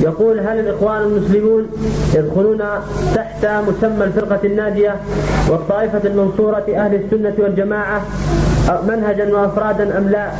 يقول: هل الإخوان المسلمون يدخلون تحت مسمى الفرقة الناجية والطائفة المنصورة أهل السنة والجماعة منهجا وأفرادا أم لا؟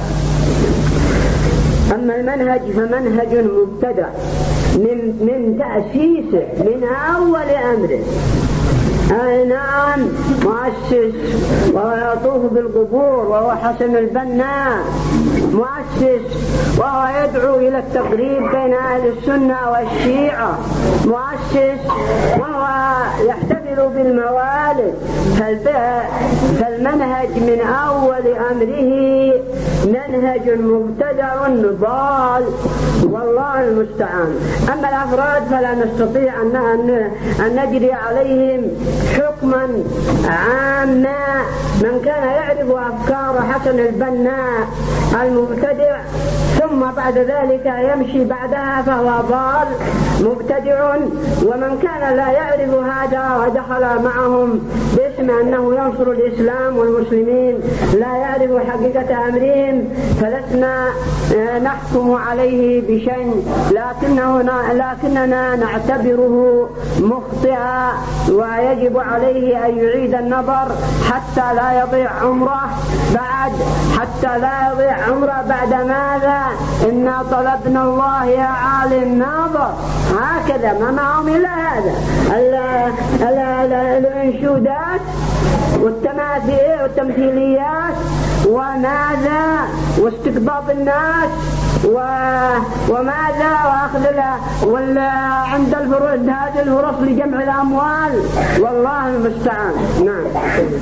أما المنهج فمنهج مبتدع من تأسيسه من أول أمره. أي نعم، مؤسس وهو يطوف بالقبور وهو حسن البنا، مؤسس وهو يدعو إلى التقريب بين أهل السنة والشيعة، مؤسس وهو يحتفل بالموالد. فالمنهج من أول أمره منهج مبتدع ضال، والله المستعان. أما الأفراد فلا نستطيع أن نجري عليهم حكما عاما. من كان يعرف أفكار حسن البنا المبتدع ثم بعد ذلك يمشي بعدها فهو ضال مبتدع، ومن كان لا يعرف هذا ودخل معهم باسم أنه ينصر الإسلام والمسلمين لا يعرف حقيقة أمرهم فلسنا نحكم عليه بشيء، لكننا نعتبره مخطئا ويجب عليه أن يعيد النظر حتى لا يضيع عمره بعد ماذا؟ إنا طلبنا الله يا عالم ناظر. هكذا ما معهم إلا هذا الانشودات والتمثيليات وماذا واستقباض الناس وماذا وأخذ عند الفرص لجمع الأموال، والله المستعان. نعم.